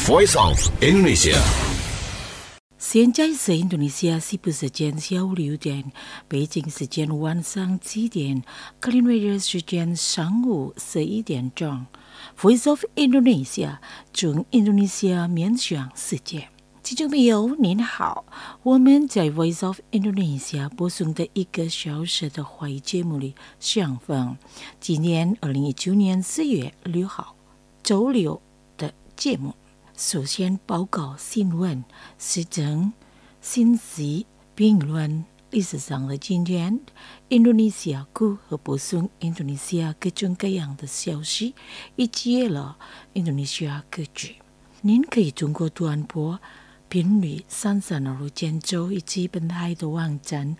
Voice of Indonesia。 现在是印度尼西亚西部时间下午6点，北京时间晚上7点，克林威尔时间上午11点钟。Voice of Indonesia， 从印度尼西亚面向世界。听众朋友您好，我们在 Voice of Indonesia 播送的1个小时的华语节目里相逢。今年2019年4月6号周六的节目，首先报告新闻、时政、信息、评论、历史上的今天、印度尼西亚股和播送印度尼西亚各种各样的消息，以及了印度尼西亚歌曲。您可以通过短波频率332建州以及本台的网站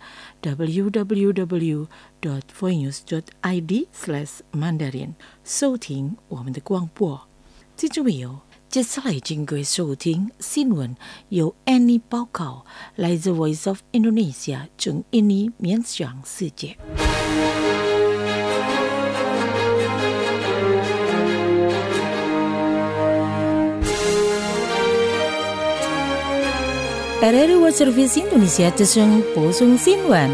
www.voinews.id/mandarin 收听我们的广播。听众朋友，接下来经过收听新闻，由 Annie 报告，来自 Voice of Indonesia 从印尼面向世界。RRI World Service Indonesia 之声播送新闻。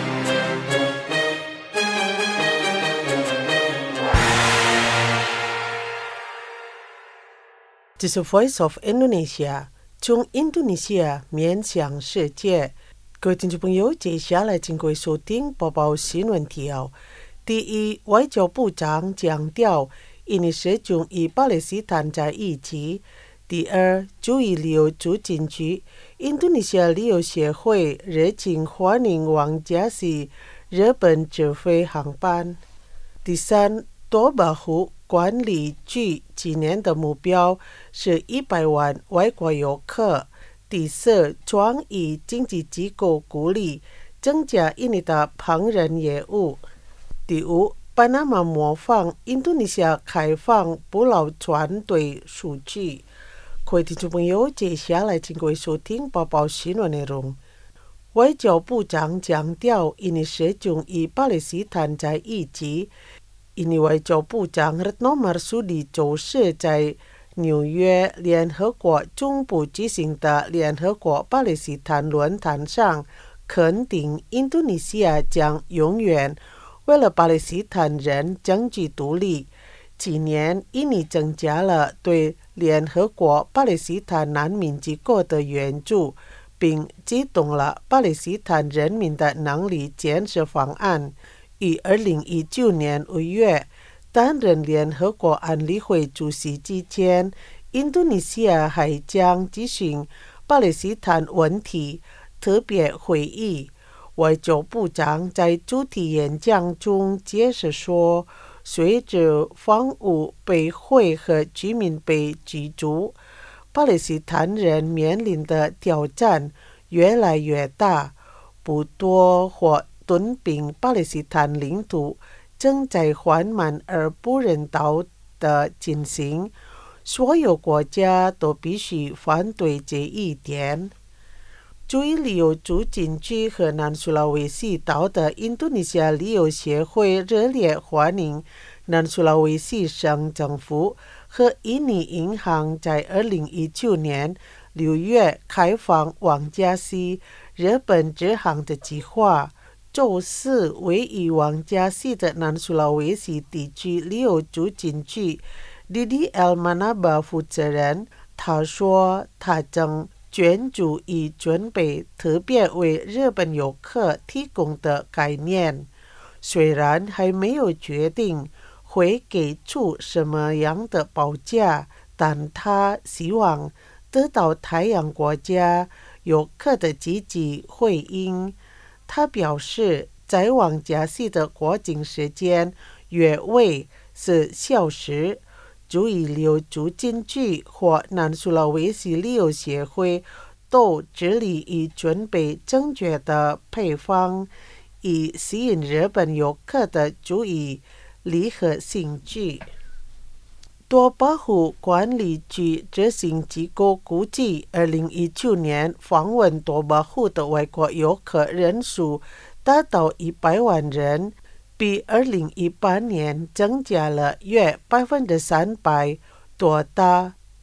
这是 Voice of Indonesia， 从印度尼西亚面向世界。各位听众朋友，接下来请各位收听播报新闻提要。第一，外交部长强调，印尼始终与巴勒斯坦在一起。第二，注意旅游促进局印度尼西亚旅游协会热情欢迎王家熙日本直飞航班。第三，多巴湖管理局今年的目标是100万外国游客。第四，创意经济机构鼓励增加印尼的烹饪业务。第五，巴拿马模仿印度尼西亚开放捕捞船队数据。各位听众朋友，接下来请各位收听播报新闻内容。外交部长强调，印尼始终与巴勒斯坦在一起。印尼外交部长 Retno Marsudi 周四在纽约联合国中部举行的联合国巴勒斯坦论坛上，肯定印度尼西亚将永远为了巴勒斯坦人争取独立。今年，印尼增加了对联合国巴勒斯坦难民机构的援助，并启动了巴勒斯坦人民的能力建设方案。于2019年5月担任联合国安理会主席之前，印度尼西亚还将举行巴勒斯坦问题特别会议。外交部长在主题演讲中解释说，随着房屋被毁和居民被驱逐，巴勒斯坦人面临的挑战越来越大。不夺或吞并巴勒斯坦领土正在缓慢而不人道地进行，所有国家都必须反对这一点。注意旅游促进局和南苏拉威西岛的印度尼西亚旅游协会热烈欢迎南苏拉威西省政府和印尼银行在2019年6月开放王家熙日本直航的计划。周四，位于王家熙的南苏拉威西地区旅游促进局 Didi Elmanaba 负责人他说，他正专注于准备特别为日本游客提供的概念，虽然还没有决定会给出什么样的报价，但他希望得到太阳国家游客的积极回应。他表示，在王家熙的过境时间约为10小时。注意旅游促进局或南苏拉威西旅游协会都致力于准备正确的配方，以吸引日本游客的注意力和兴趣。多巴湖管理局执行机构估计，2019年访问多巴湖的外国游客人数达到100万人，比2018年增加了约300%。多达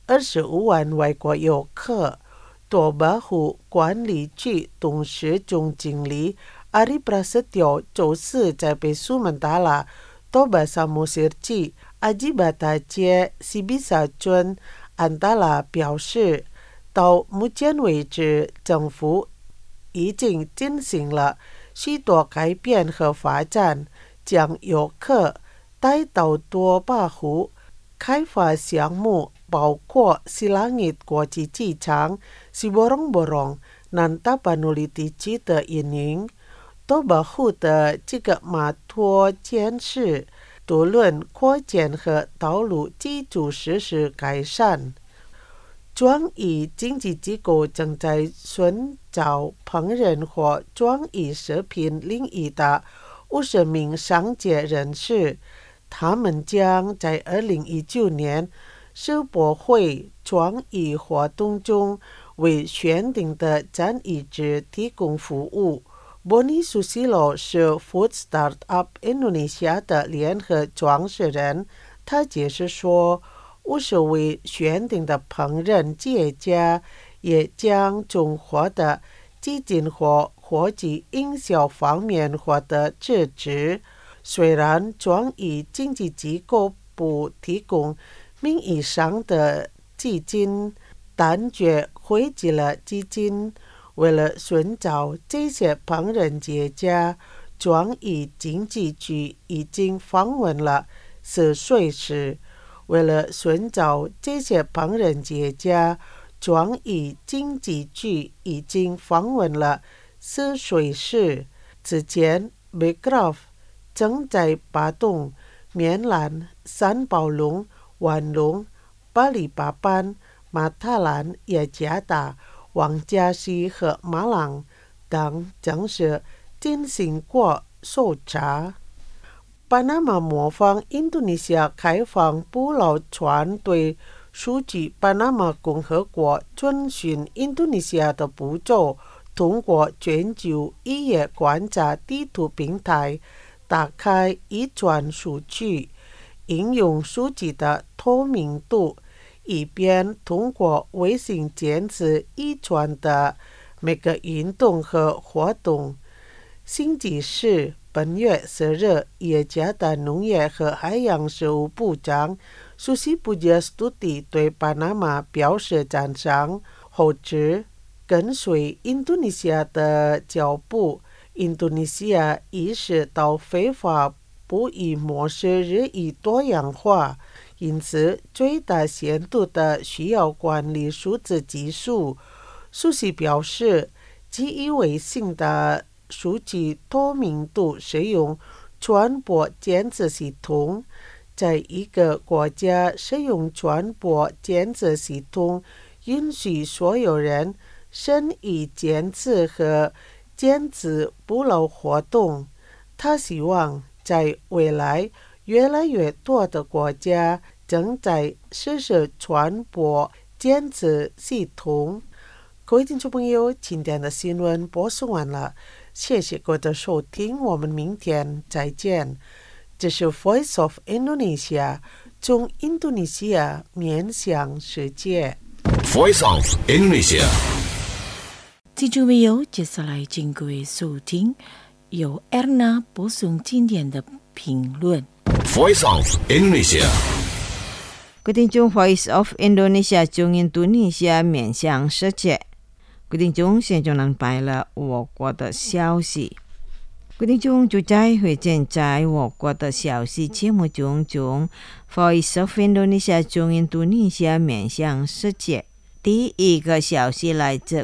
25万外国游客。多巴湖管理局董事总经理阿里布拉斯蒂周四在被苏门答腊多巴沙姆斯基阿吉巴达街西比萨郡安达拉表示，到目前为止，政府已经进行了许多改变和发展，将游客带到多巴湖。开发项目包括西朗伊国际机场、西博隆博隆、南达巴努里地区的营运。多巴湖的这个码头建设，渡轮扩建和道路基础设施改善。专业经济机构正在寻找烹饪或专业食品领域的50名商界人士。他们将在2019年世博会专业活动中为选定的展议者提供服务。Boni Susilo 是 Food Startup Indonesia 的联合创始人，他解释说，50位选定的烹饪企业家也将从获得基金或国际营销方面获得支持。虽然专业经济机构不提供名义上的基金，但却汇集了基金。为了寻找这些烹饪企业家，专业经济局已经访问了4瑞士。为了寻找这些烹饪企业家，专业经济局已经访问了4瑞士。之前 Bekraf正在巴东、棉兰、三宝龙、万隆、巴里巴班、马塔兰、耶加达、王家溪和马朗等城市进行过搜查。巴拿马模仿印度尼西亚开放捕捞船队，数据巴拿马共和国遵循印度尼西亚的步骤，通过全球渔业观察地图平台打开渔船数据，应用数据的透明度，以便通过卫星监测渔船的每个运动和活动。星期四本月10日，耶加达农业和海洋事务部长苏西布杰斯图蒂对巴拿马表示赞赏，后指跟随印度尼西亚的脚步，印度尼西亚意识到非法捕鱼模式日益多样化，因此最大限度地需要管理数字技术。苏西表示，基于卫星的数据透明度使用船舶监测系统，在一个国家使用船舶监测系统，允许所有人参与监测和监测捕捞活动。他希望在未来，越来越多的国家正在实施船舶监测系统。各位听众朋友，今天的新闻播送完了，谢谢各位的收听，我们明天再见。这是 Voice of Indonesia， 从印度尼西亚面向世界。 Voice of Indonesia。 听众朋友，接下来请各位收听由 Erna 播送今天的评论。 Voice of Indonesia。 各位听众 Voice of Indonesia 从印度尼西亚面向世界。各位听众，现在能摆了我国的消息。各位听众，就在会见在我国的消息节目中，从 Voice of Indonesia 从印度尼西亚面向世界。第一个消息来自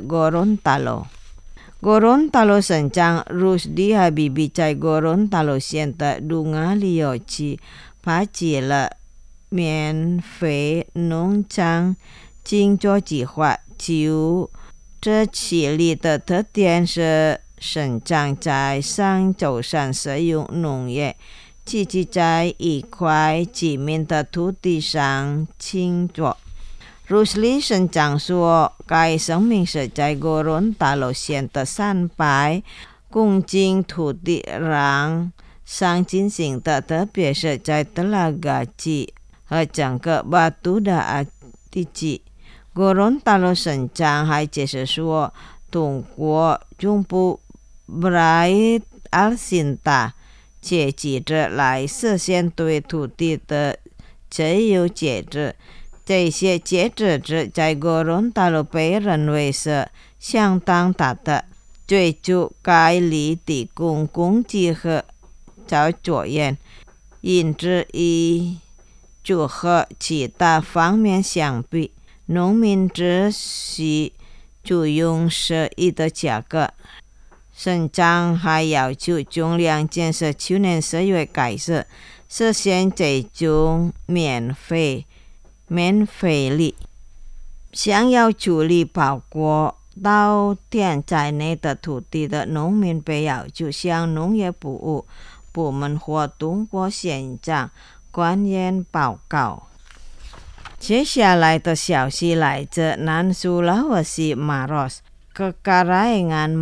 Gorontalo。Gorontalo 省长 Rusdi Habibie 在 Gorontalo 县的鲁瓦里奥区发起了免费农场经作计划。就这起立的特点是，省长在上周上使用农业机器在一块居民的土地上耕作。Rusli 省长说，该声明是在 Gorontalo 县的300公顷土地上进行的，特别是在Telaga 区和整个Batu Da'a 地级。哥伦达洛省长还解释说，中国中部布莱尔辛达借记者来实现对土地的自由节制。这些节制在哥伦达洛被认为是相当大的，追逐该里的公共集合在作业，因此就和其他方面相比，农民只需就用适宜的价格。省长还要求中粮建设去年10月开始实现这种免费里，想要处理包括稻田在内的土地的农民被要求向农业部门或通过县长官员报告。接下来的消息来自南苏拉威西马罗斯。Kekaraengan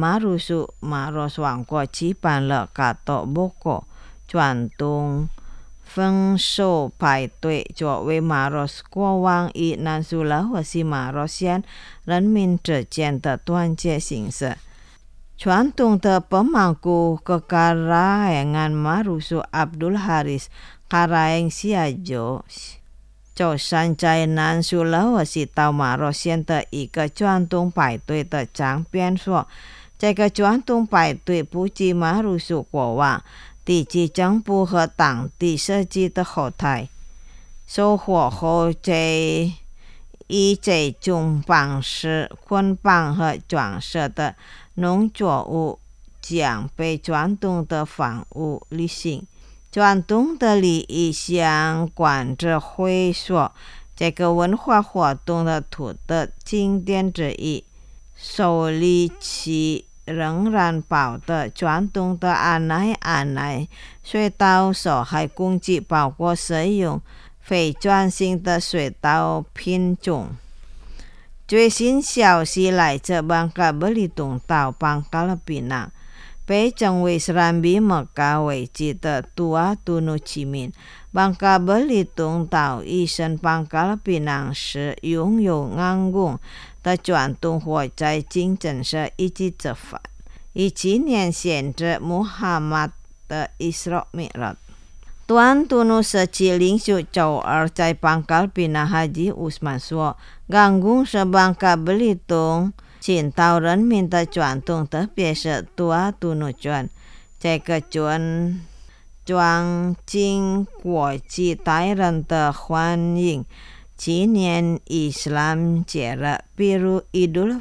Maros 王国举办了Kato Boko 传统丰收派对，作为马罗斯国王与南苏拉威西马罗县人民之间的团结形式。传统的pemangku Kekaraengan Marusu Abdul Haris Karaeng Siajo就站在南苏拉威西到马罗县的一个传统派对的长编说，这个传统派对不仅马鲁苏国王、地区政府和当地设计的后台，收获后以这种方式捆绑和装饰的农作物将被传统的房屋履行。传统的礼仪相关者会说，这个文化活动的土的经典之一，受理其仍然保的传统的安奈水稻受害攻击，包括使用非专性的水稻品种。最新消息来自邦加布里东岛邦加勒比纳，被称为Serambi Mekah为基的Tua Tunu Cimin，邦加布里东岛以身邦加勒比纳是拥有昂贵的传统火灾竞争社以及执法，以纪念先知穆罕默德的Isra Mi'raj。Tuan Tunu 社区领袖周二在邦加勒比纳Haji Usman 说，昂贵是邦加布里东青岛人民的传统，特别是Tua Tunu卷，这个卷装进国际大人的欢迎纪念伊斯兰节日，比如 Idul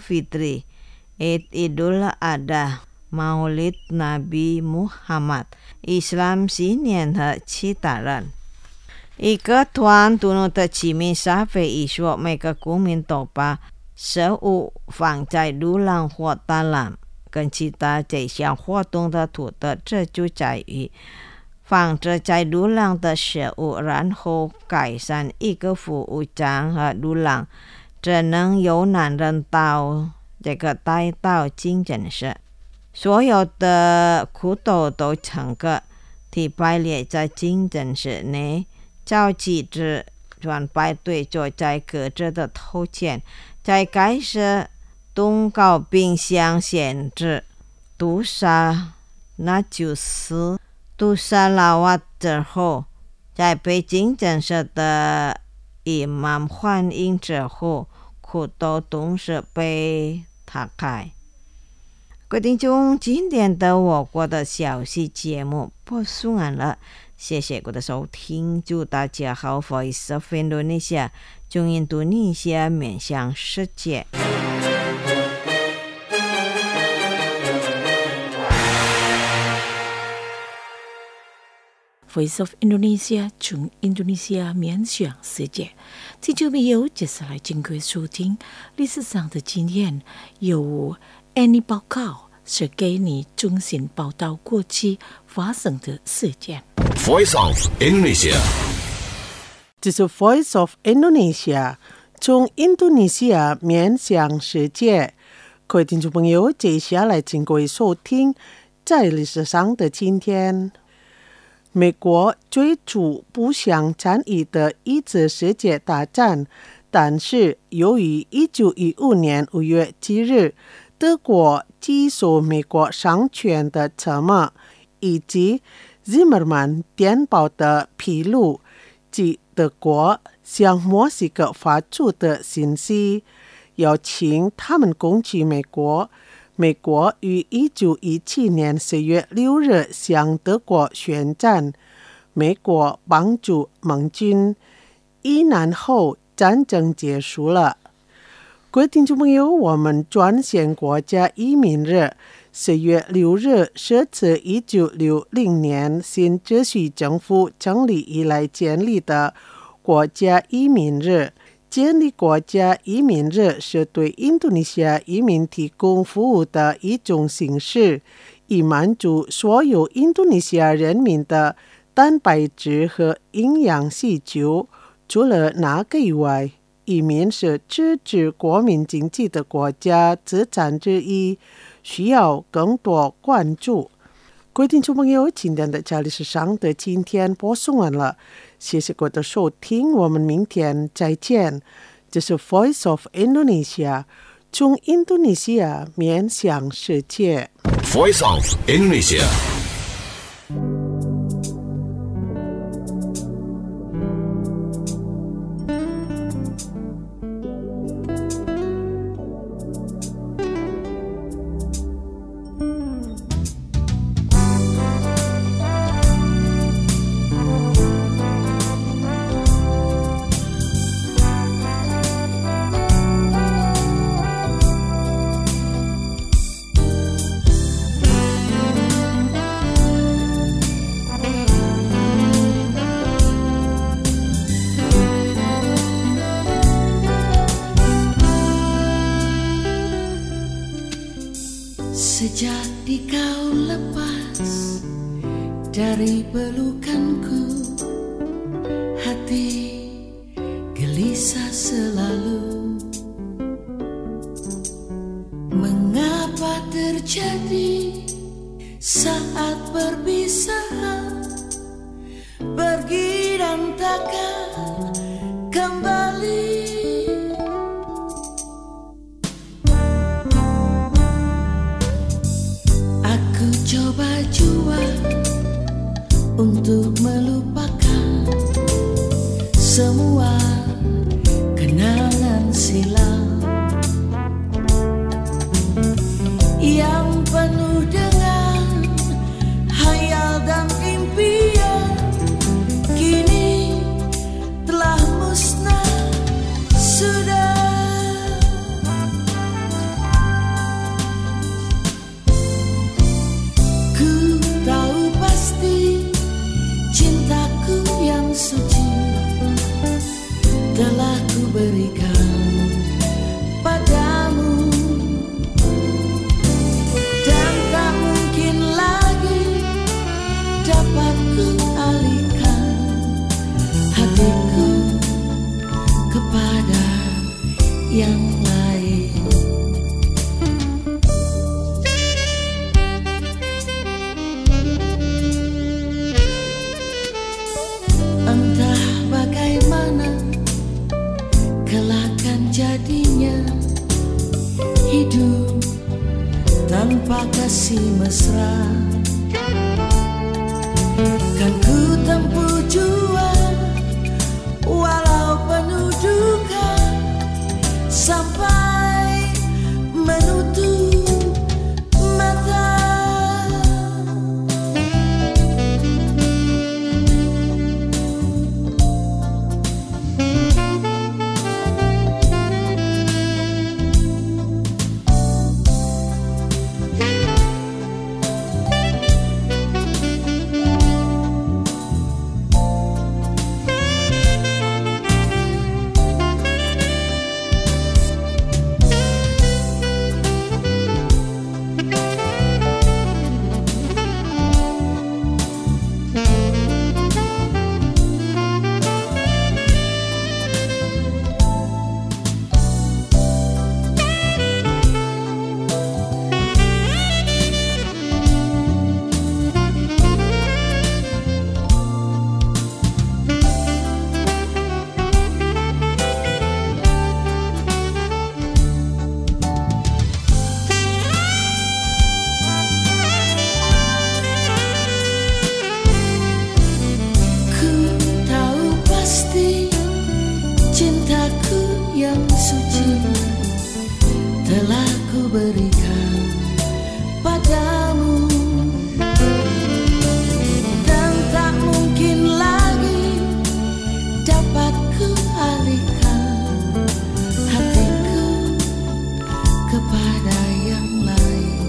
Fitri、Idul Adha、Maulid Nabi Muhammad、伊斯兰新年和其他人。一个Tuan Tunu的居民沙菲伊说，每个公民都把食物放在路廊或大篮，跟其他这项活动的图的这就在于放置在路廊的食物，然后改善一个服务站和路廊，只能由男人到这个带到竞争室。所有的苦斗都成个体排列在竞争室内，召集者转排队坐在各自的头前，在开始通告并向限制屠杀，那就是屠杀拉瓦之后，在被竞争室的伊曼欢迎之后，苦斗同时被打开。各位听众，今天的我国的消息节目播送完了，谢谢各位的收听，祝大家好 Voice of Indonesia 从印度尼西亚面向世界。 Voice of Indonesia 从印度尼西亚面向世界。听众朋友，接下来经过收听历史上的今天，由 Annie 报告，是给你中心报道过去发生的事件。 Voice of Indonesia， 这是 Voice of Indonesia 从印度尼西亚面向世界。各位听众朋友，接下来经过收听在历史上的今天。美国追逐不想参与的一次世界大战但是由于1915年5月7日德国接受美国商权的沉默，以及Zimmermann电报的披露及德国向墨西哥发出的信息，邀请他们攻击美国。美国于1917年4月6日向德国宣战，美国帮助盟军，1年后战争结束了。各位听众朋友，我们专线国家移民日4月6日是自1960年新秩序政府成立以来建立的国家移民日。建立国家移民日是对印度尼西亚移民提供服务的一种形式，以满足所有印度尼西亚人民的蛋白质和营养需求。除了那个以外，移民是支持国民经济的国家资产之一，需要更多关注。各位听众朋友，今天的这里是上的今天播送完了，谢谢各位的收听，我们明天再见。这是 Voice of Indonesia， 从印度尼西亚面向世界。 Voice of Indonesia。 Sejak kau lepas dari pelukanku, hati gelisah selalu. Mengapa terjadi saat perpisahan, pergi dan takkan kembali? Coba jua untuk melupakan semua kenangan silam yang penuh dengan hayal dan impian, kini telah musnah sudah. Suci telah ku berikan padamu, dan tak mungkin lagi dapat ku alihkan hatiku kepada yang lain. Entah bagaimana kelak kan jadinya hidup tanpa kasih mesra. Kan ku tempuh jua walau penuh duka sampai menutup mata. dapat ku alihkan hatiku kepada yang lain.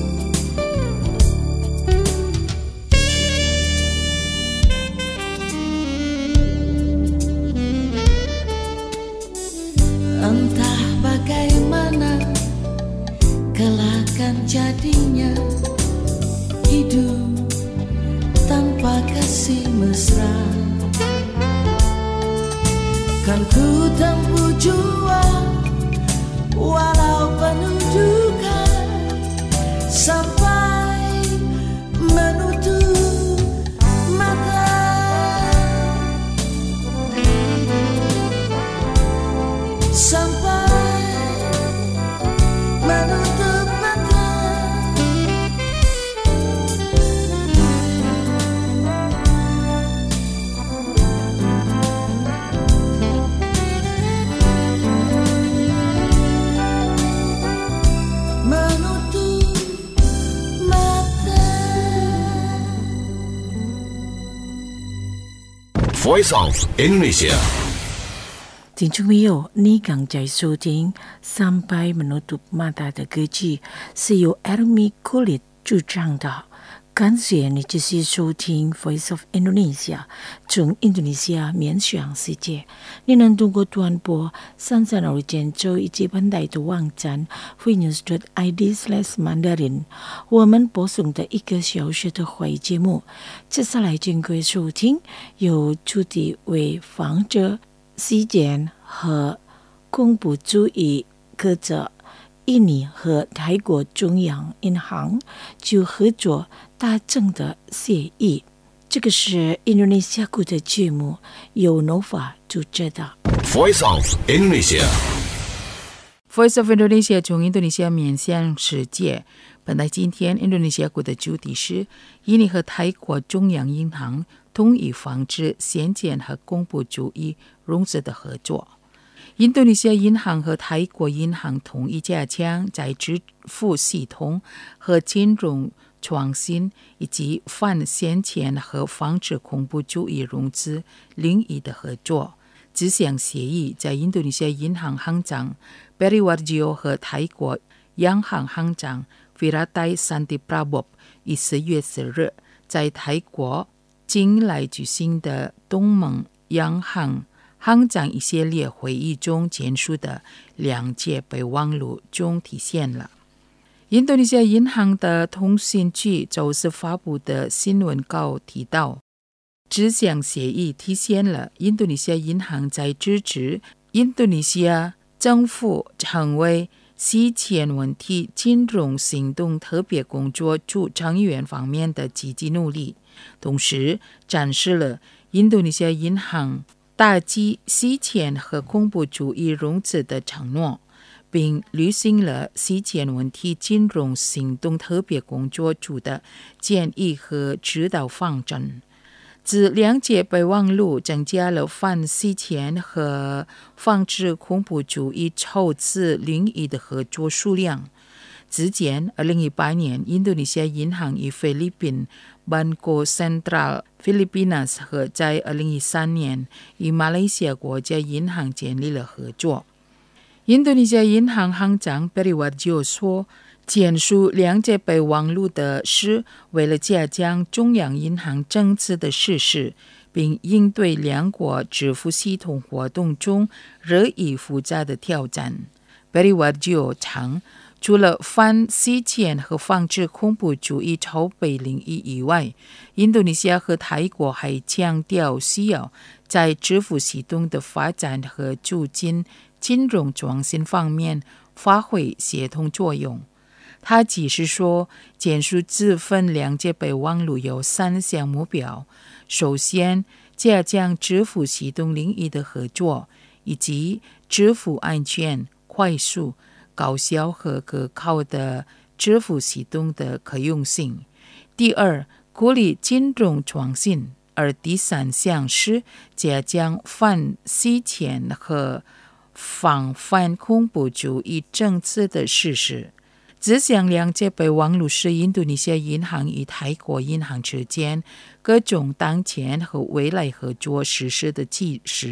Entah bagaimana kelak akan jadinya hidup tanpa kasih mesra. Kan ku tempuh jua walau penuh duka sampai menutup mata. Sampai menutup mata. Menutup mata. Voice of Indonesia. 听众朋友，你刚在收听300 menutup mata 的歌曲，是由 Ermi Kulit 主唱的。感谢你继续收听 Voice of Indonesia， 从印度尼西亚面向世界。你能通过短波33州以及本台的网站 freenews.id/mandarin， 我们播送的1个小时的会节目。接下来经过收听，由主题为防止西检和恐怖主义歌者印尼和泰国中央银行就合作达成的协议。这个是印度尼西亚国的节目，由 Nova 主持的。 Voice of Indonesia. Voice of Indonesia 从印度尼西亚面向世界。本来今天印度尼西亚国的主题是印尼和泰国中央银行同意防止先见和恐怖主义融资的合作。印度尼西亚银行和泰国银行同意加强在支付系统和金融创新以及反先见和防止恐怖主义融资领域的合作。这项协议在印度尼西亚银行行长 Periwarjo 和泰国央行行长 Viratai Santiprabop 于4月4日在泰国近来举行的东盟央行行长一系列会议中签署的2届备忘录中体现了。印度尼西亚银行的通讯局周四发布的新闻稿提到，这项协议体现了印度尼西亚银行在支持印度尼西亚政府成为洗钱问题金融行动特别工作组成员方面的积极努力，同时展示了印度尼西亚银行打击洗钱和恐怖主义融资的承诺，并履行了洗钱问题金融行动特别工作组的建议和指导方针。自2届备忘录增加了反洗钱和防止恐怖主义筹资领域的合作数量。之前2018年印度尼西亚银行与菲律宾 Banco Sentral Filipinas 和在2013年与马来西亚国家银行建立了合作。印度尼西亚银行行长 Periwarjo 说，签署2届备忘录的是为了加强中央银行政策的实施，并应对2国支付系统活动中日益复杂的挑战。Periwarjo 称，除了反洗钱和防止恐怖主义筹备领域以外，印度尼西亚和泰国还强调需要在支付系统的发展和促进金融创新方面发挥协同作用。他解释说，签署这份2届备忘录有3项目标：首先，加强支付系统领域的合作，以及支付安全、快速、高效和可靠的支付系统的可用性；第二，鼓励金融创新；而第3项是加强反洗钱和防范恐怖主义政策的实施。这项2届备忘录是印度尼西亚银行与泰国银行之间各种当前和未来合作实施的基石。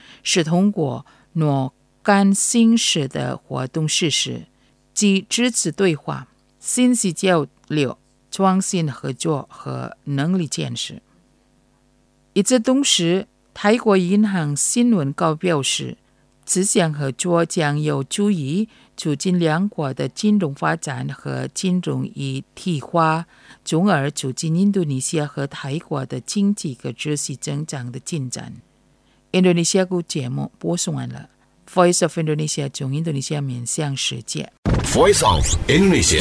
是通过若干形式的活动实施，即支持对话、信息交流、创新合作和能力建设。与此同时，泰国银行新闻稿表示，此项合作将有助于促进两国的金融发展和金融一体化，从而促进印度尼西亚和泰国的经济和秩序增长的进展。印度尼西亚国节目播送完了。Voice of Indonesia 从印度尼西亚面向世界。 Voice of Indonesia.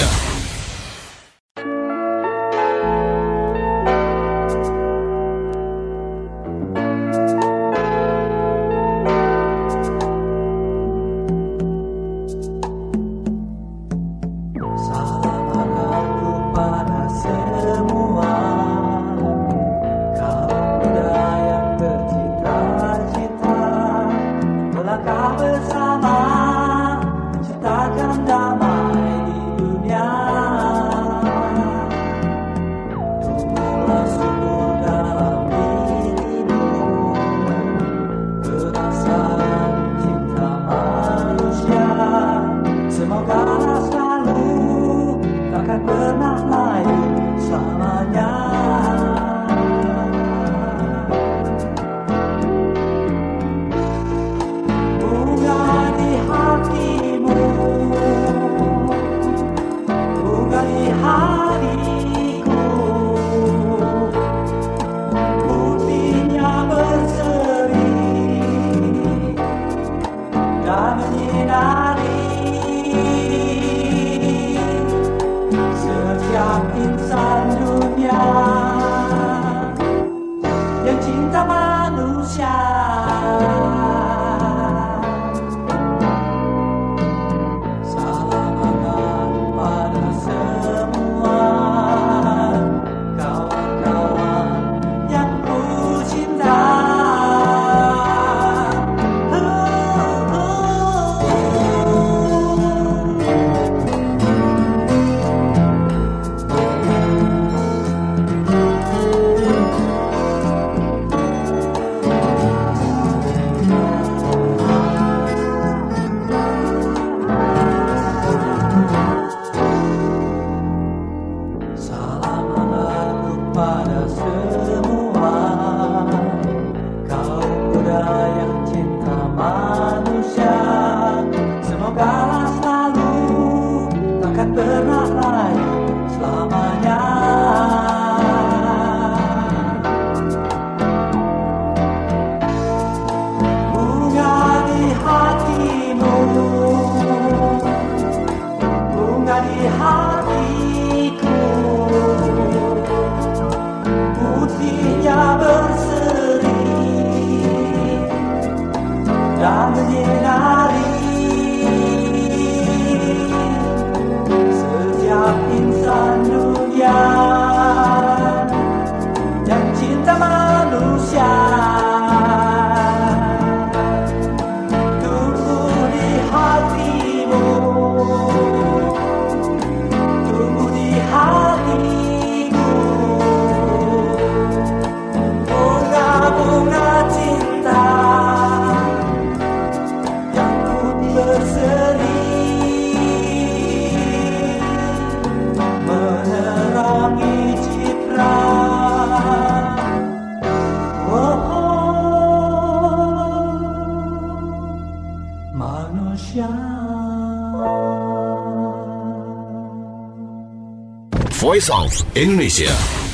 Voice of Indonesia.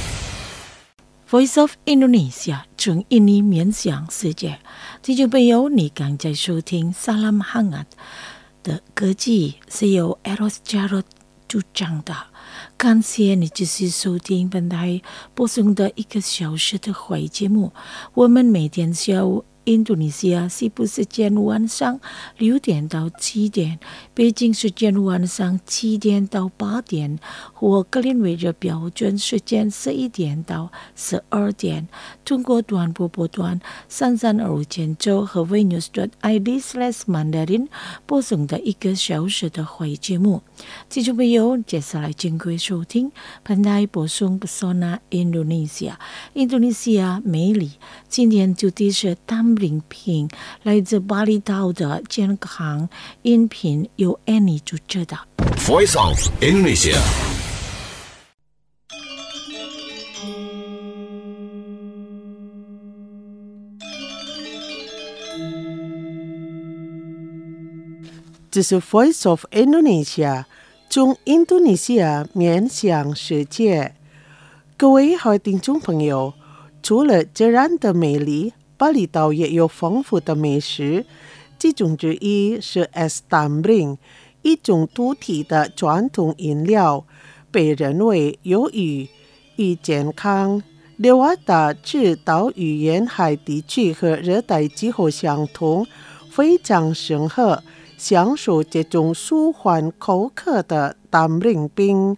Voice of Indonesia 从印尼面向世界，听众朋友，你刚在收听 Salam Hangat 的歌曲，是由 Eros Jarod 主唱的。感谢你继续收听本台播送的1个小时的会节目。我们每天下午印度尼西亚西部时间晚上6点到7点，北京时间晚上7点到8点，或格林威治标准时间11点到12点，通过短波波段332千兆和 VNews.ID/Mandarin 播送的1个小时的会节目。听众朋友，接下来请各位收听本台播送 Pesona Indonesia 印度尼西亚美丽。今天主题是他们单聆听来自巴厘岛的健康音频，由 Annie 主持的。 Voice of Indonesia。 这是 Voice of Indonesia， 从印度尼西亚面向世界。各位好听众朋友，除了自然的美丽，巴厘岛也有丰富的美食，其中之一是 Es Tambling， 一种独特的传统饮料，被认为有益于健康。列瓦达赤道与沿海地区和热带气候相同，非常适合享受这种舒缓口渴的单聆冰。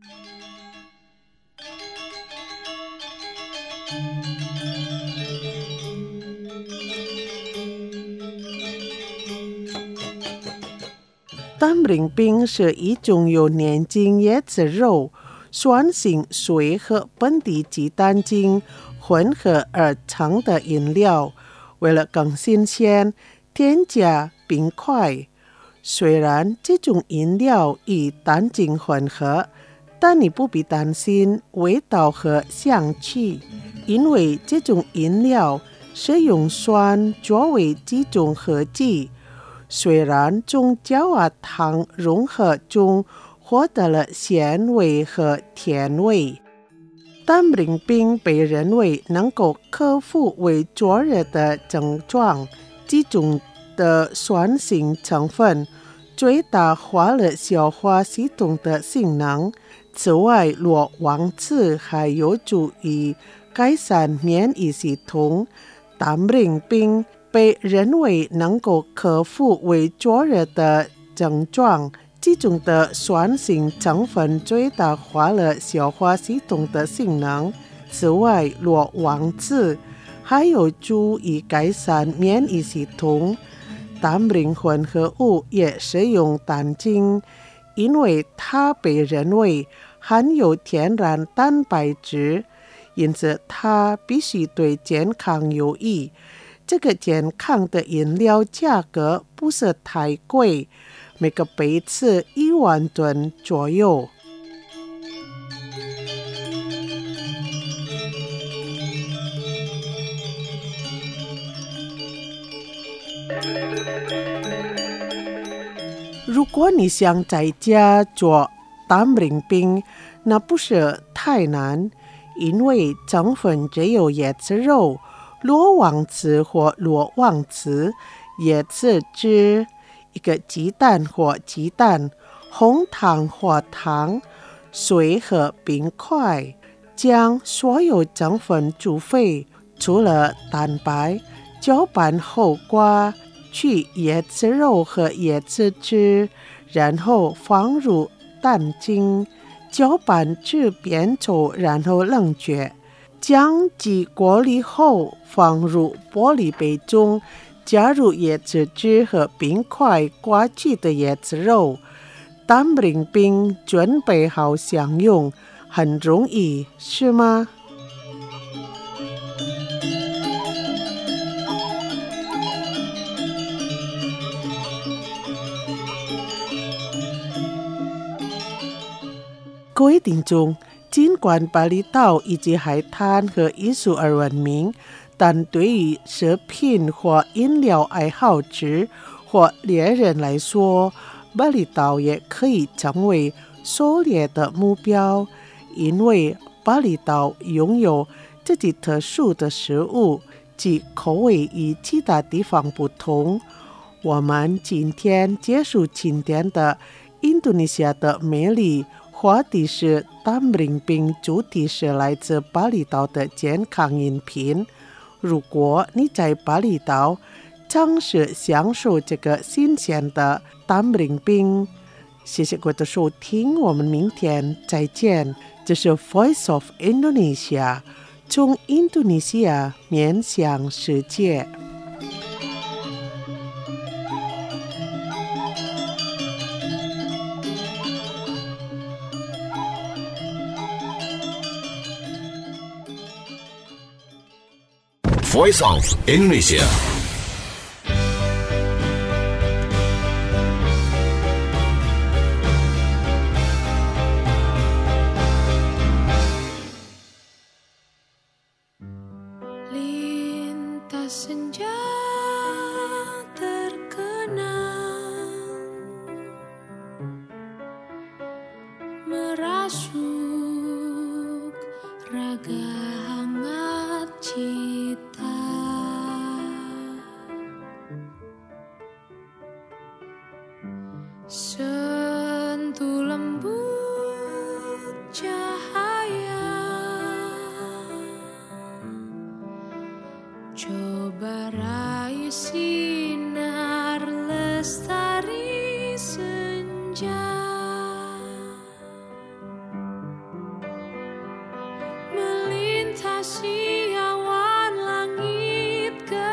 单聆冰是一种由年轻椰子肉、酸性水和本地鸡蛋精混合而成的饮料，为了更新鲜，添加冰块。虽然这种饮料与蛋精混合，但你不必担心味道和香气，因为这种饮料是用酸作为基种合剂，虽然从焦化糖融合中获得了咸味和甜味。单聆冰被认为能够克服胃灼热的症状，其中的酸性成分最大化了消化系统的性能。此外，罗王子还有助于改善免疫系统。单聆冰被认为能够克服胃灼热的症状，其中的酸性成分最大化了消化系统的性能。此外，罗王子还有助于改善免疫系统。单聆混合物也使用蛋精，因为它被认为含有天然蛋白质，因此它必须对健康有益。这个健康的饮料价格不是太贵，每个杯子1万吨左右。如果你想在家做单聆冰，那不是太难，因为成分只有椰子肉、罗王子或罗王子、椰子汁、一个鸡蛋或鸡蛋、红糖或糖、水和冰块。将所有成分煮沸，除了蛋白，搅拌后刮去椰子肉和椰子汁，然后放入蛋精，搅拌至变稠，然后冷却。将鸡过滤后放入玻璃杯中，加入椰子汁和冰块刮去的椰子肉。单聆冰准备好享用，很容易，是吗？各位听众，尽管巴厘岛以及海滩和艺术而闻名，但对于食品或饮料爱好者或猎人来说，巴厘岛也可以成为狩猎的目标，因为巴厘岛拥有自己特殊的食物，其口味与其他地方不同。我们今天结束今天的印度尼西亚的美丽话题是单聆冰，主题是来自巴厘岛的健康饮品。如果你在巴厘岛尝试享受这个新鲜的单聆冰，谢谢各位的收听，我们明天再见。这是 Voice of Indonesia， 从印度尼西亚面向世界。 Voice of Indonesia。 Sentuh lembut cahaya, coba rayu sinar lestari senja, melintasi awan langit ke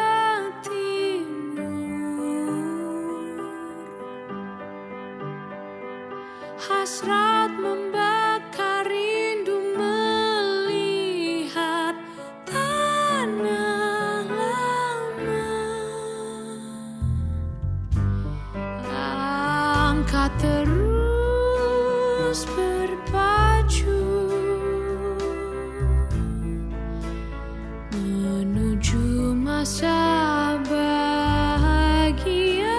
hasrat membakar rindu melihat tanah lama. Langkah terus berpacu menuju masa bahagia.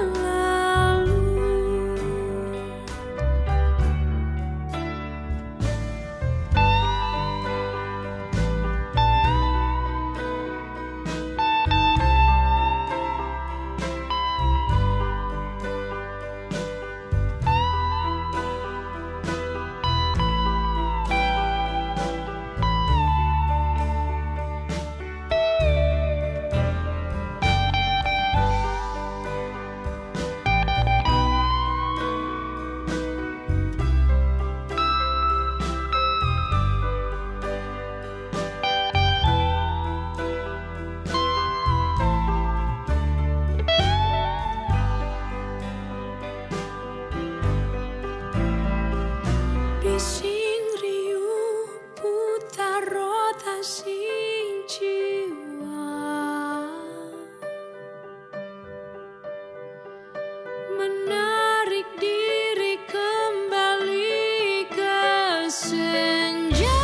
Bising riuh putar rotasi jiwa, menarik diri kembali ke senja.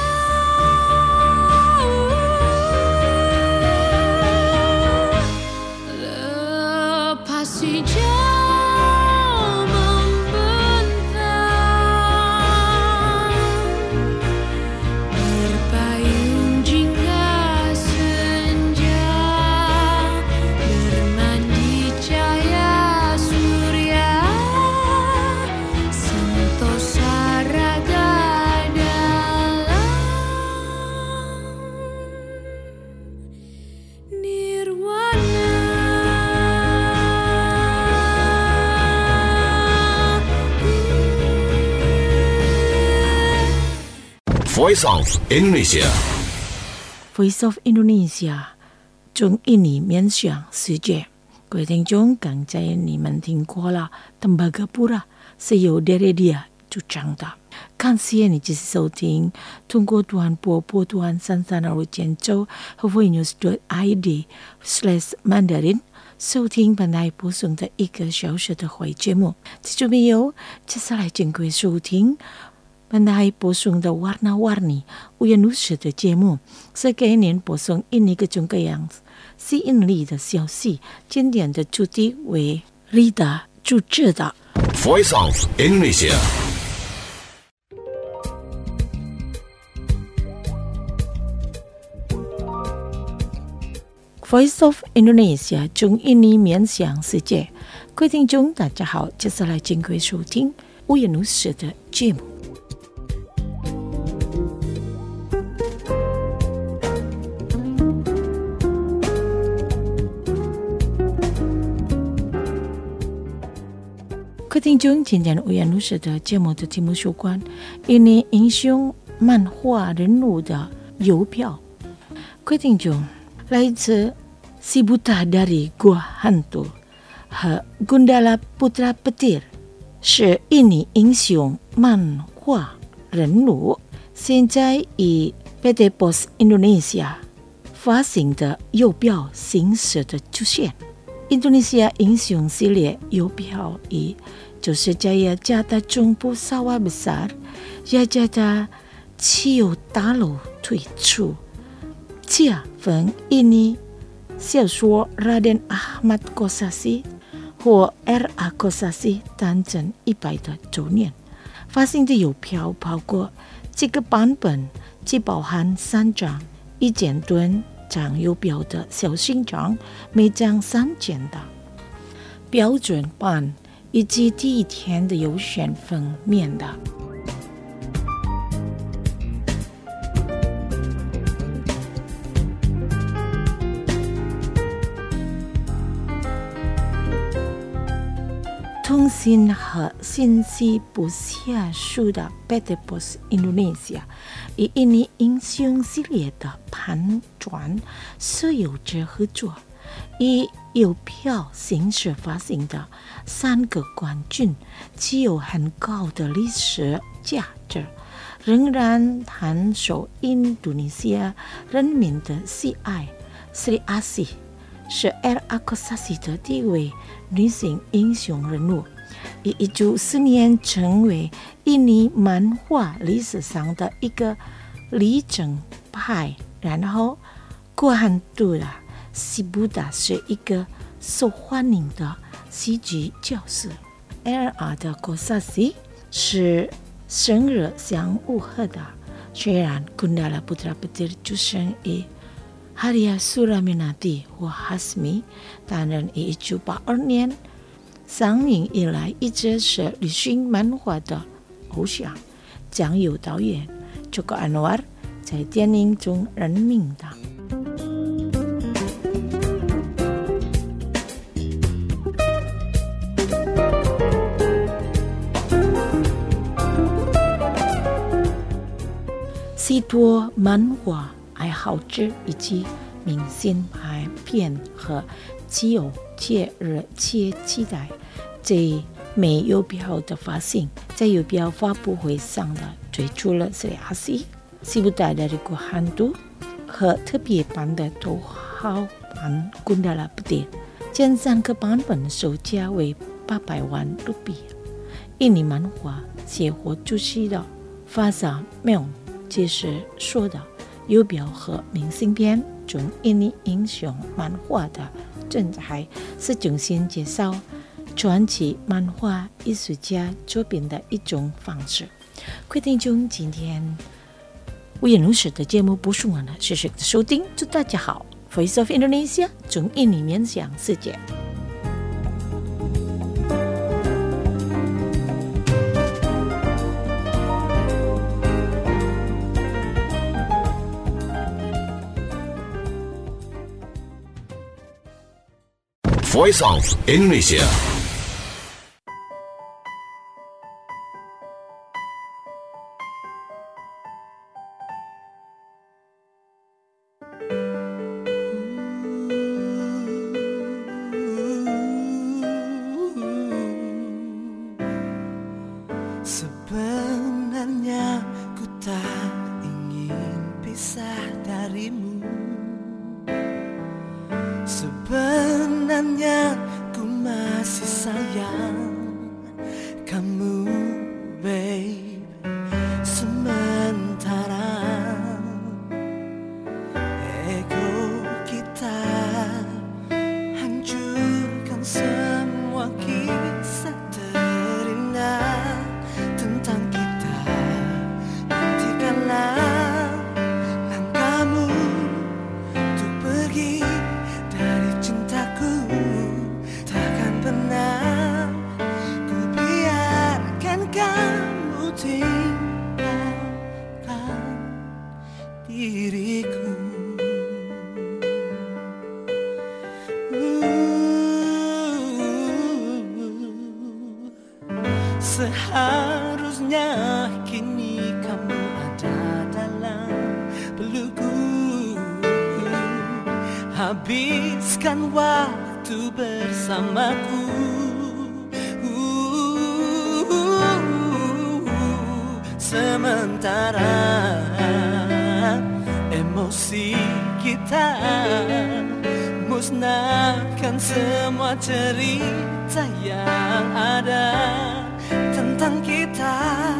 Lepasi jauh membentang, berpayung jingga senja, bermandi cahaya surya, sentosa raga dalam nirwana. Voice of Indonesia. Voice of Indonesia， 中印尼面向世界。各位听众，刚才你们听过了 Tembagapura 是由 Deredia 主唱的。感谢你继续收听，通过短波波段332建州和 voinews.id/Mandarin 收听本台播送的1个小时的华语节目。听众朋友，接下来请各位收听本台播送的 warna-warni Uyanusa 的节目，是给您播送印尼各种各样吸引力的消息。今天的主题为 Rida 主持的 Voice of Indonesia. Voice of Indonesia 中印尼面向世界。各位听众大家好，接下来请各位收听 Uyanusa 的节目。各位听众，今天Uyanusa的节目的题目有关印尼英雄漫画人物的邮票。各位听众，来自Si Buta dari Gua Hantu 和 Gundala Putra Petir 是印尼英雄漫画人物，现在以 PT Pos Indonesia 发行的邮票形式的出现。印度尼西亚英雄系列邮票以就是Jaya Jata Jumbo Sawah Besar Jaya Ciu Talo 推出。借分印尼小说 Raden Ahmad Kosasih 或 R.A. Kosasih 诞辰100的周年，发行的邮票包括这个版本，既包含3张1件吨张邮票的小型张，每张3件的标准版以及第一天的有选封面的。通信和信息不下数的 PT Pos Indonesia 以印尼英雄系列的盘转是有着合作，以邮票形式发行的3个冠军具有很高的历史价值，仍然很受印度尼西亚人民的喜爱。Sri Asih是 Era Akosasi 的第一位女性英雄人物，以1994年成为印尼漫画历史上的一个里程碑。然后过很多的西布达是一个受欢迎的戏剧角色。Era 的 Akosasi 是生日相吻合的，虽然 Gundala Putra Petir 出生于Haria Suraminati 或 Hasmi， 但人以1982年上映以来一直是旅行漫画的偶像。将由导演 Joko Anwar 在电影中任命的。许多漫画爱好者以及明星拍片和基友节日且期待在美邮票的发行。在邮票发布会上的推出了 Sri Asih、西布达的Riku Hantu和特别版的头号版 Gundala Petir， 前3个版本售价为800万卢比。印尼漫画协会主席的法萨缪解释说的，邮票和明信片中印尼英雄漫画的存在是重新介绍传奇漫画艺术家作品的一种方式。各位听众，今天无言如实的节目播送完了，谢谢收听，祝大家好。Voice of Indonesia 从印尼面向世界。 Voice of Indonesia. Sebenarnya ku tak ingin pisah darimu. Sebenarnya ku masih sayang kamu, babe. Sementara ego kita hancurkan semua kisah terindah tentang kita. Hentikanlah langkahmu untuk pergi dari cintaku. Takkan pernah ku biarkan kamu tinggalkan diriku. Seharusnya kini kamu ada dalam pelukku. Habiskan waktu bersamaku. Sementara emosi kita musnahkan semua cerita yang ada tentang kita.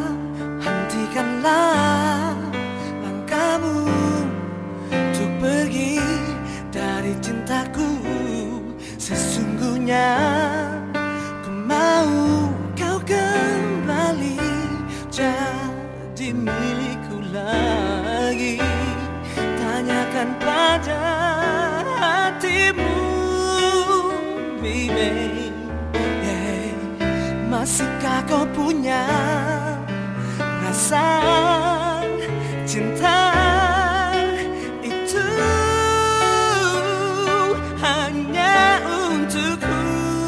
Hentikanlah langkahmu untuk pergi dari cintaku. Sesungguhnya ku mau kau kembali jadi milikku lagi. Tanyakan pada hatimu, baby, yeah. masihkah kau punya rasa cinta itu hanya untukku?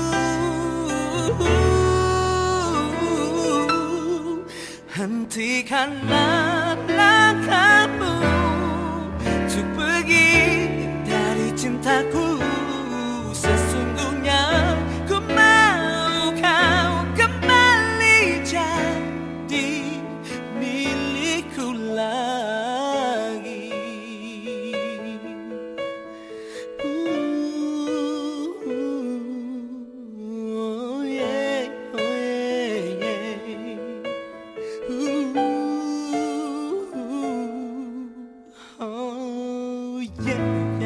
Hentikanlah langkahmu untuk pergi dari cintaku. Sesungguhnya ku mau kau kembali jadi milikku lagi. Oh yeah, oh yeah, yeah. Oh yeah.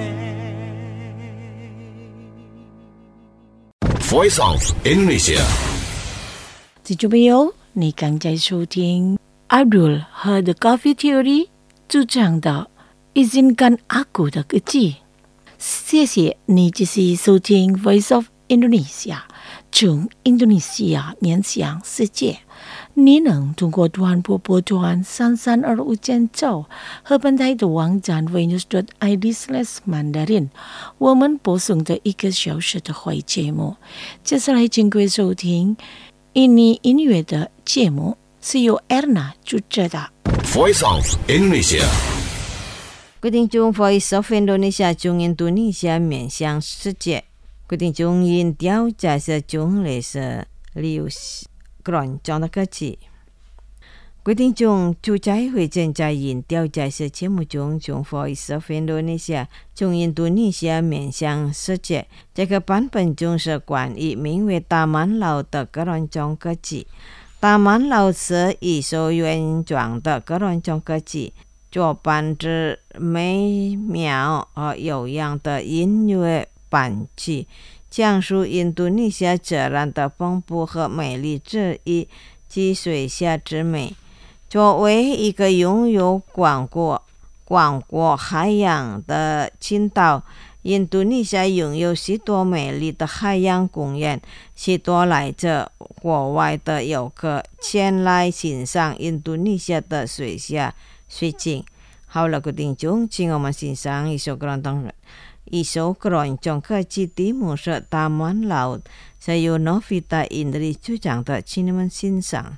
Voice of Indonesia. 听众朋友，你刚在收听 Abdul 和 The Coffee Theory 主唱的 Izinkan Aku 的歌曲。谢谢你继续收听 Voice of Indonesia， 从印度尼西亚面向世界。你能通过短波波段3325间奏和本台的网站 venus.id/mandarin 我们播送的1个小时的会节目。接下来请各位收听印尼音乐的节目，是由 Erna 主持的。 Voice of Indonesia. 各位听众 Voice of Indonesia 从印度尼西亚面向世界。各位听众音调在是从类似流广讲的歌曲。各位听众就在会正在音调在是节目中从 Voice of Indonesia 从印度尼西亚面向世界。这个版本中是关于名为大满老的个人中歌曲。大满老是一首原创的个人中歌曲，作伴之美妙而悠扬的音乐伴曲，讲述印度尼西亚自然的丰富和美丽之一及水下之美。作为一个拥有广阔海洋的群岛，印度尼西亚拥有许多美丽的海洋公园，许多来自国外的游客前来欣赏印度尼西亚的水下水景。好了，各位听众，请我们欣赏一首歌中歌曲，题目是《大满老》，是由 Novita Indri 主唱的，请你们欣赏。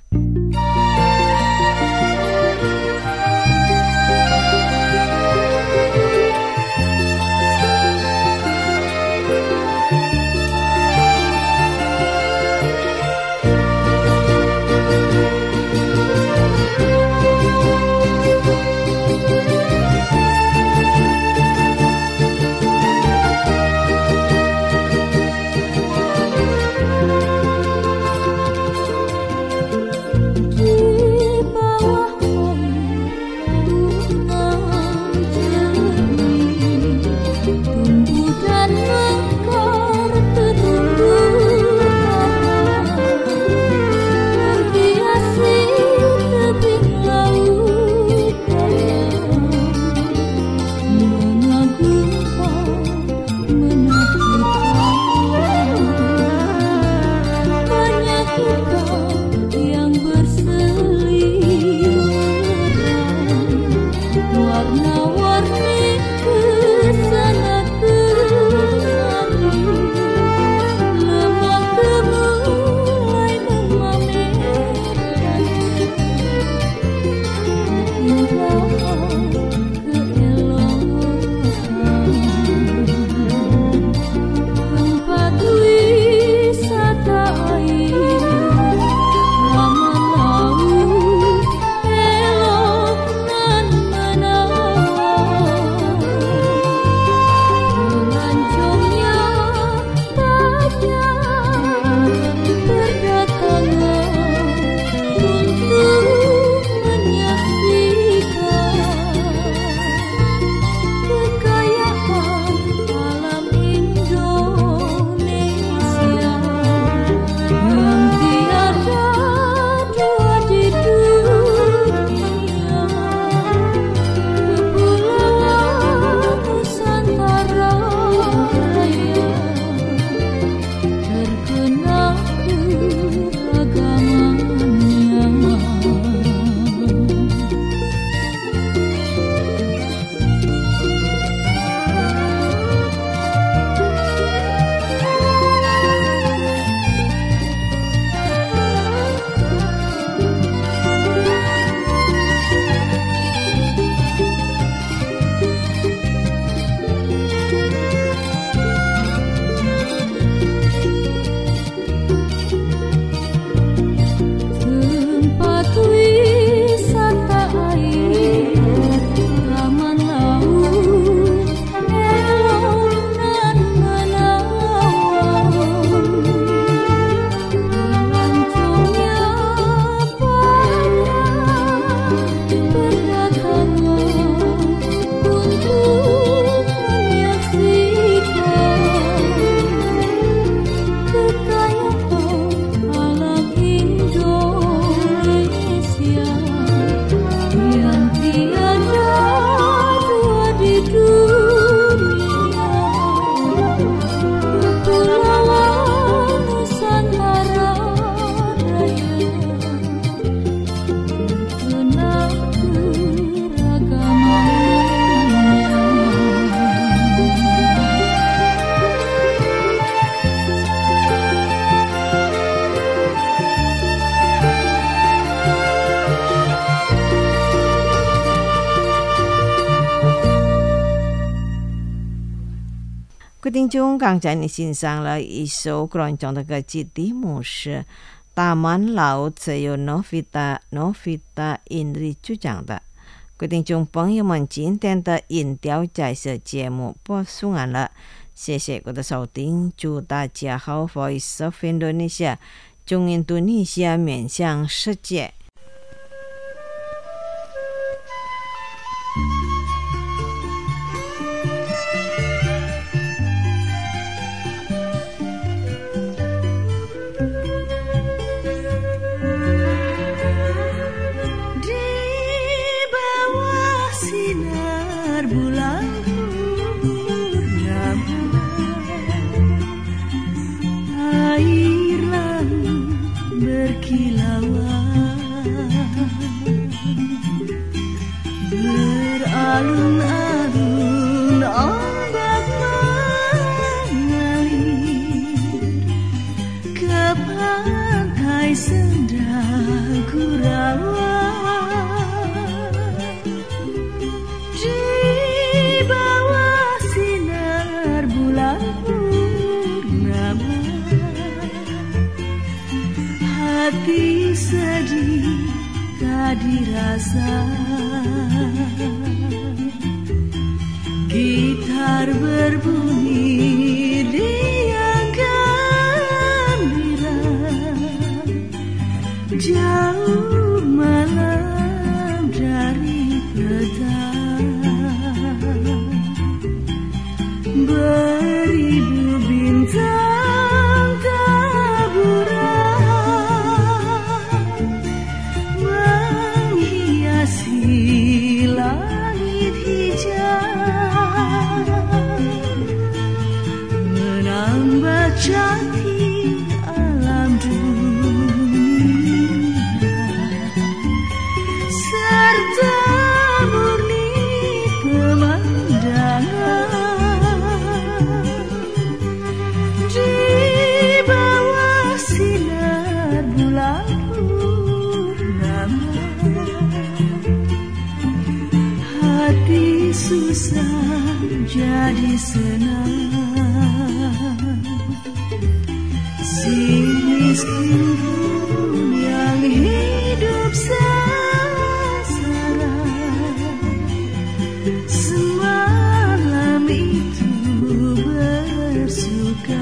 听众刚才你欣赏了一首广东的歌曲，题目是 Taman Laut Seo Novita Indri 主讲的。各位听众朋友们，今天的音调在这节目播送完了，谢谢各位的收听，祝大家好 Voice of Indonesia 中印度尼西亚面向世界。 Beralun-alun ombak mengalir ke pantai Senda Kurawa. Di bawah sinar bulan purnama, hati sedih tak dirasa. Gitar berbunyi riang gembira, jauh malam dari petang, beribu bintang taburan menghiasi langit hijau, menambah cantik alam dunia, serta murni pemandangan. Di bawah sinar bulan purnama, hati susah jadi senang. Si miskin pun yang hidup sengsara, semalam itu bersuka.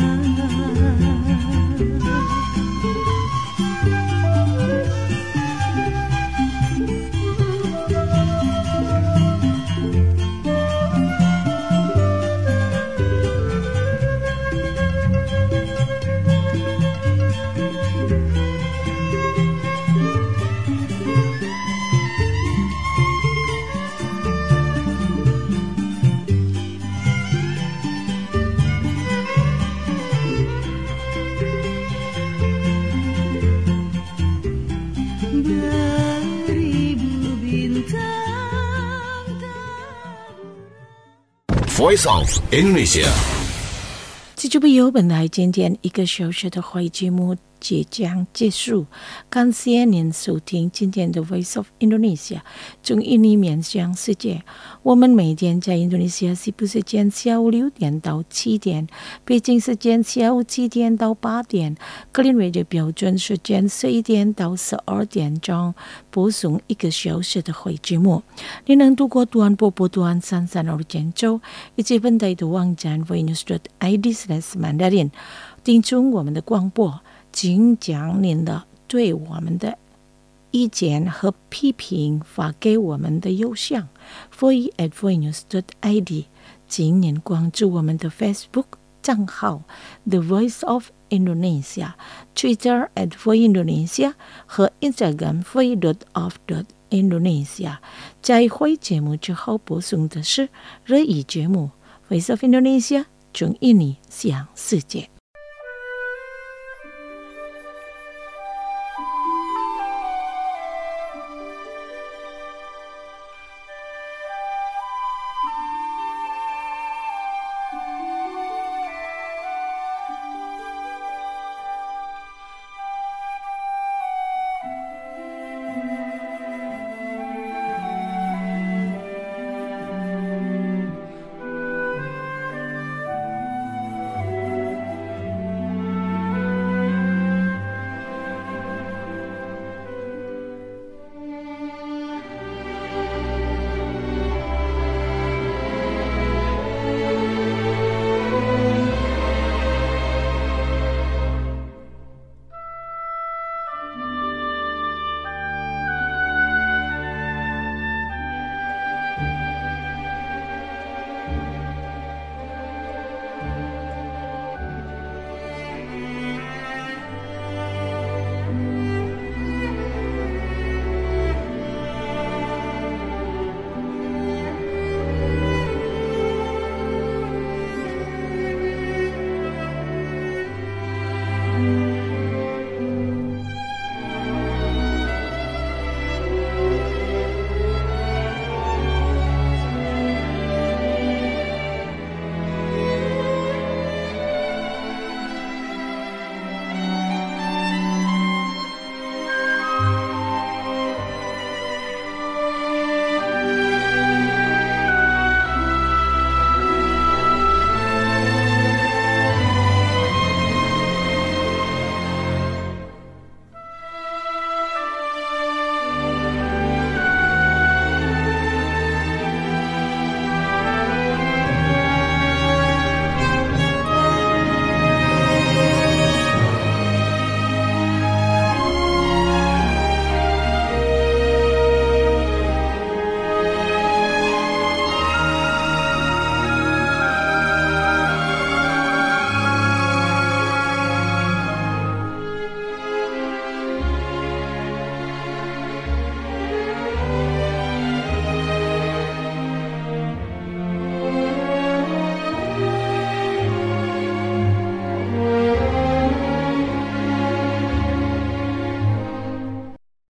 Voice of Indonesia。 听众朋友，本来今天1个小时的华语节目即将结束，感谢您收听今天的 Voice of Indonesia 中印尼面向世界。我们每天在印度尼西亚西部时间下午6点到7点，北京时间下午7点到8点，格林威治标准时间11点到12点钟播送1个小时的华语节目。您能度过短波波段33建州以及本台的网站 voinews.id/mandarin 订充我们的广播，请将您的对我们的意见和批评发给我们的邮箱 voice@voinews.id， 请您关注我们的 Facebook 账号 The Voice of Indonesia， Twitter @voindonesia 和 Instagram voice.of.indonesia。 在会节目之后播送的是日语节目 Voice of Indonesia 中印尼向世界。